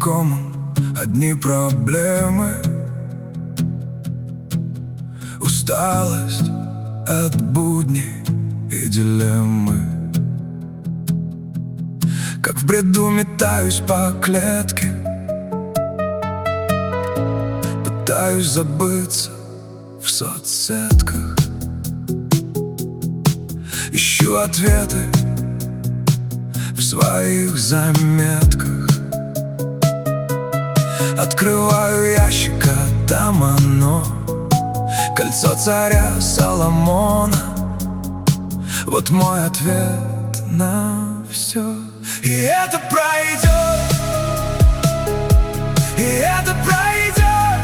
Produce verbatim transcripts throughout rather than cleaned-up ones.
знакомым одни проблемы. Усталость от будней и дилеммы. Как в бреду метаюсь по клетке, пытаюсь забыться в соцсетках. Ищу ответы в своих заметках. Открываю ящик, а там оно, кольцо царя Соломона. Вот мой ответ на все. И это пройдет, и это пройдет.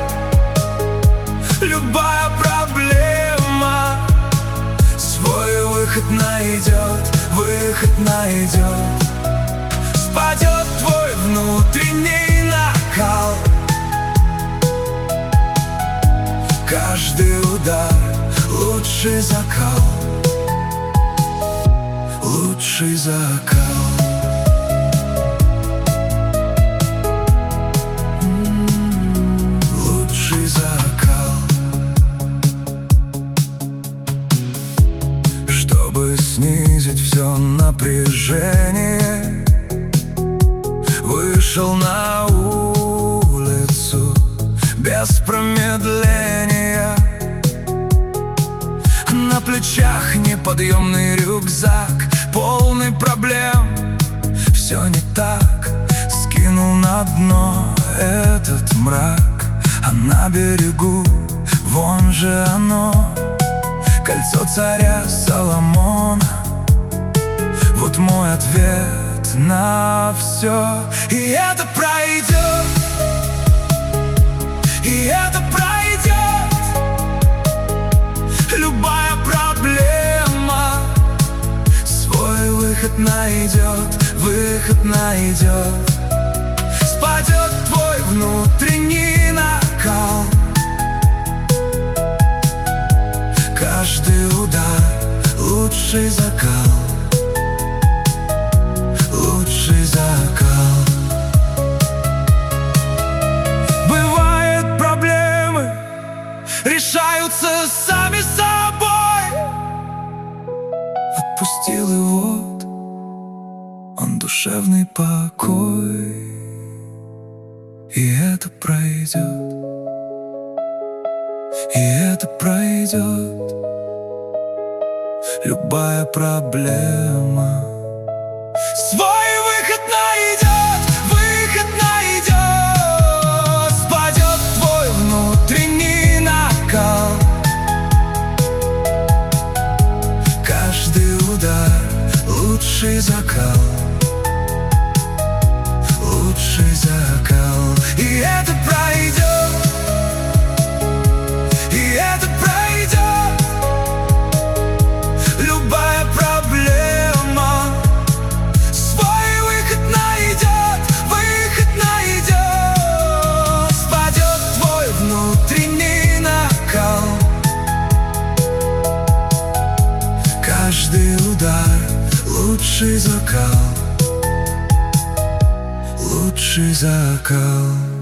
Любая проблема свой выход найдет, выход найдет. Спадет твой внутренний накал, каждый удар лучший закал, лучший закал. Лучший закал. Чтобы снизить все напряжение, вышел на улицу без промедления. На плечах неподъемный рюкзак, полный проблем. Все не так, скинул на дно этот мрак, а на берегу вон же оно, кольцо царя Соломона. Вот мой ответ на все. И это пройдет, и это пройдет. Любая проблема свой выход найдет, выход найдет. Спадет твой внутренний накал, каждый удар лучший закал, лучший закал. Бывают проблемы, решаются сами собой. Отпустил и вот он, душевный покой. И это пройдет, и это пройдет. Любая проблема свой выход найдет, выход найдет. Спадет твой внутренний накал, каждый удар лучший закал, лучший закал. И это пройдет, и это пройдет. Любая проблема свой выход найдет, выход найдет. Спадет твой внутренний накал, каждый удар лучший закал, лучший закал.